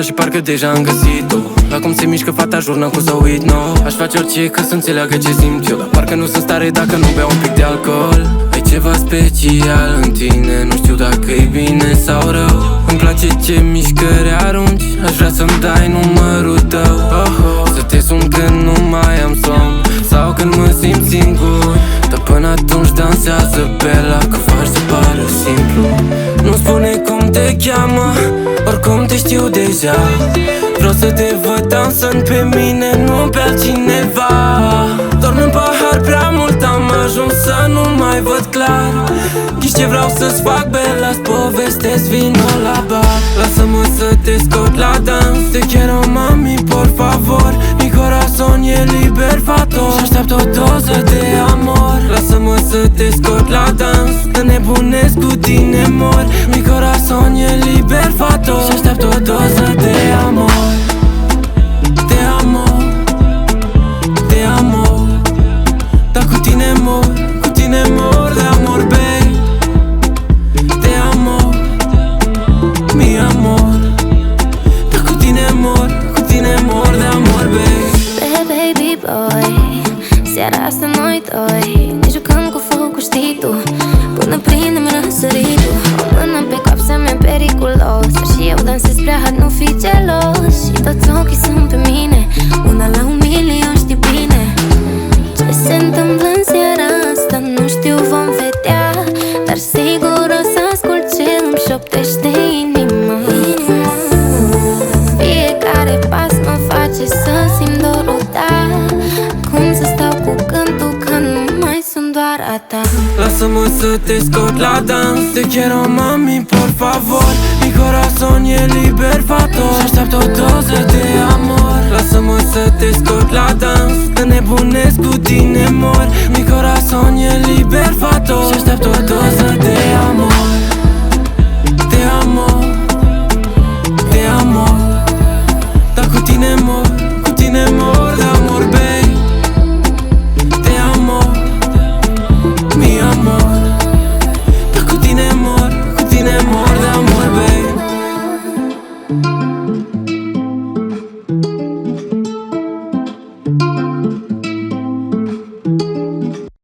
și parcă deja am găsit-o. Acum se mișcă fata, jurnă cu să uit, no. Aș face orice ca să înțeleagă ce simt eu, dar parcă nu sunt stare dacă nu beau un pic de alcool. Ai ceva special în tine, nu știu dacă e bine sau rău. Îmi place ce mișcări arunci, aș vrea să-mi dai numărul tău. Să te sun când nu mai am somn sau când mă simt singur, dar până atunci dansează Bella, că faci să pară simplu. Nu spune cum te cheamă, oricum te știu deja. Vreau să te văd dansând pe mine, nu pe altcineva. Dorm în pahar prea mult, am ajuns să nu mai văd clar. Știi ce vreau să-ți fac, Bella-ți povestesc, vino la bar. Lasă-mă să te scot la dans, te quiero mami, por favor. Mi corazón e libervator și așteaptă o doză de amor. Lasă-mă să te scot la dans, că nebunesc cu tine mor. Mi corazón e libervator și așteaptă o doză de amor. Te amo, te amo, dar cu tine mor, cu tine mor de amor, babe. Te amo, mi amor, dar cu tine mor de amor, babe. Baby boy, seara asta noi doi ne jucăm cu focul, știi tu, până prindem răsăritul. O mână pe cap să-mi periculos, dar și eu dansez prea hard, nu fi gelos. Și toți ochii sunt pe mine, una la 1.000.000, știi bine. Ce se întâmplă în seara asta, nu știu, vom vedea, dar sigur o să ascult ce îmi șoptește inima. Fiecare pas mă face să simt dorul, da. Cum să stau cu cântul că nu mai sunt doar a ta. Lasă-mă să te scot la dans, te quiero mami, por favor. Mi corazón e libervator și așteaptă o doză de amor. Lasă-mă să te scot la dans, că nebunesc cu tine mor. Mi corazón e libervator și așteaptă o doză